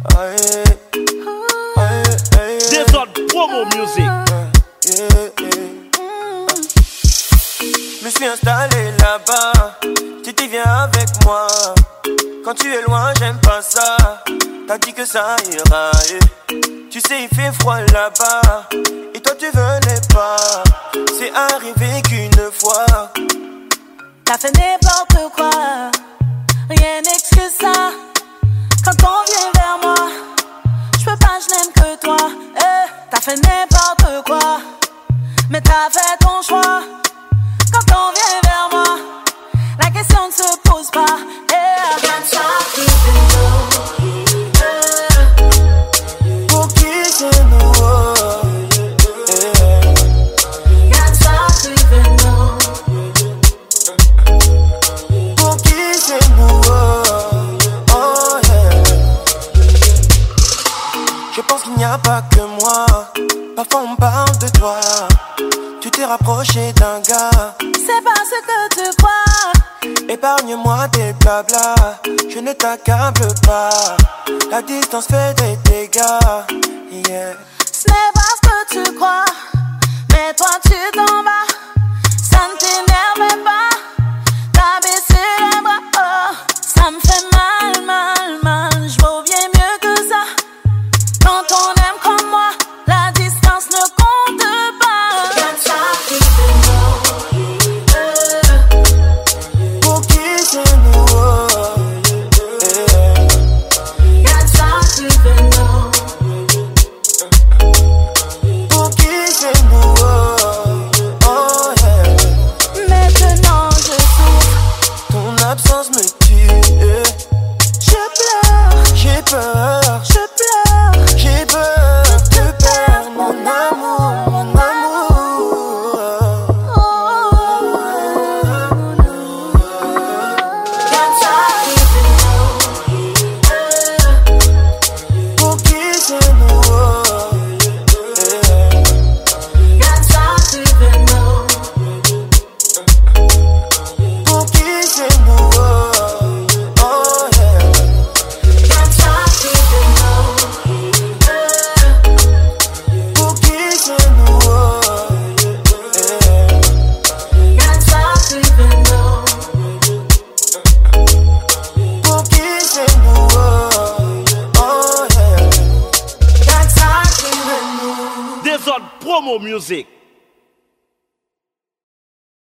Des autres promo music. Je me suis installé là-bas, tu t'y viens avec moi. Quand tu es loin, j'aime pas ça. T'as dit que ça ira. Tu sais, il fait froid là-bas. Et toi, tu venais pas. C'est arrivé qu'une fois. T'as fait n'importe quoi. Rien n'excuse ça. Quand on vient vers moi, je peux pas, je n'aime que toi. T'as fait n'importe quoi. Mais t'as fait ton choix. Quand on vient vers moi, la question ne se pose pas. Pour qui c'est nous? Pour qui c'est nous? Oh yeah. Je pense qu'il n'y a pas que moi. Parfois on parle de toi. Tu t'es rapproché d'un gars. C'est pas ce que tu crois. Épargne-moi tes blabla. Je ne t'accable pas. La distance fait des dégâts. Yeah. Ce n'est pas ce que tu crois. Mais toi tu t'en vas. Ça ne t'énerve pas. T'as baissé les bras. Oh, ça me fait mal, mal, mal. Je vaux bien mieux que ça. Quand on aime comme moi, la distance ne compte pas. Pour qui c'est nous? Pour qui c'est nous? Oh yeah. Maintenant je souffre. Ton absence me tue. Je pleure. J'ai peur. Je pleure. J'ai peur de te perdre, mon amour, mon amour. Pour qui c'est nous? Pour qui c'est nous? Oh yeah. Pour qui c'est nous? Pour qui c'est nous? Oh yeah. Des autres promo music.